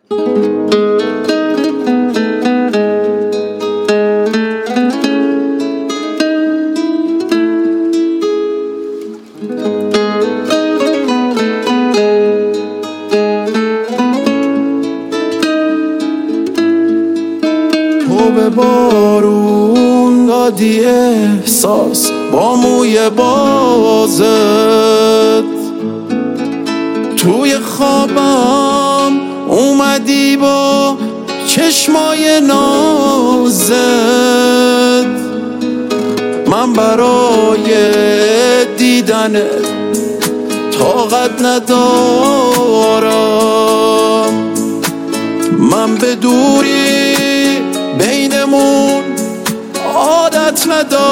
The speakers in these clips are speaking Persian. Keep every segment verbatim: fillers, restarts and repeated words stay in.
تو به بارون دادی احساس با موی بازت، توی خوابم اومدی با چشمای نازت. من برای دیدنت طاقت ندارم، من به دوری بینمون عادت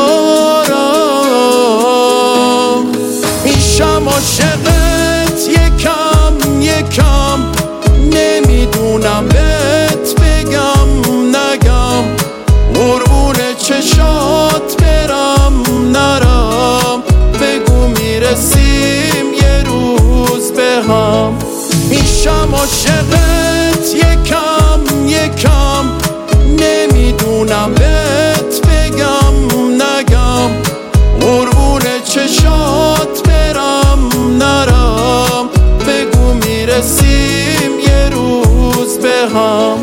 ندارم. میشم عاشقت یکم یکم، نمیدونم بهت بگم نگم، قربون چشات برم نرم، بگو میرسیم یه روز به هم. میشم عاشقت یکم یکم، نمیدونم بهت بگم نگم، قربون چشات برم نرم، بگو میرسیم یه روز به هم.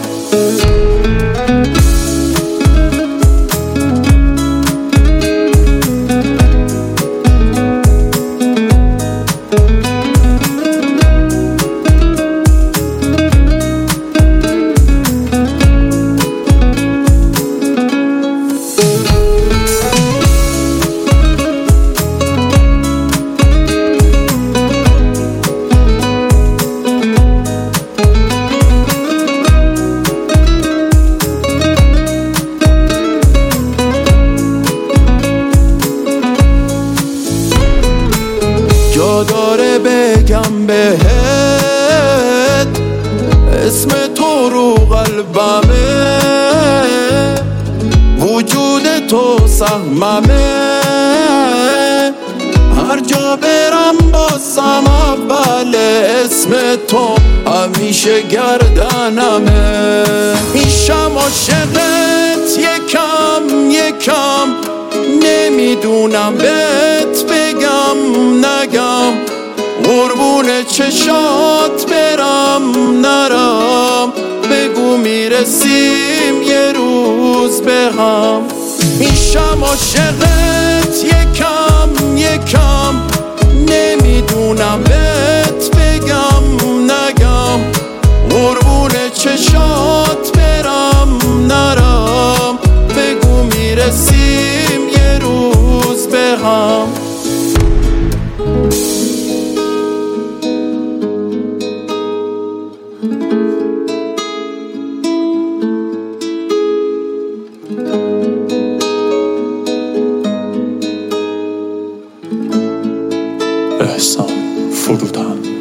جا داره بگم بهت اسم تو رو قلبمه، وجود تو سهممه، هر جا برم بازم اول اسم تو همیشه گردنمه. میشم عاشقت یکم یکم، نمیدونم بهت بگم نگم، قربون چشات برم نرم، بگو میرسیم یه روز به هم. میشم عاشقت یکم یکم، نمیدونم بهت بگم نگم، قربون چشات برم نرم، بگو میرسیم یه روز به هم. احسان فروتن.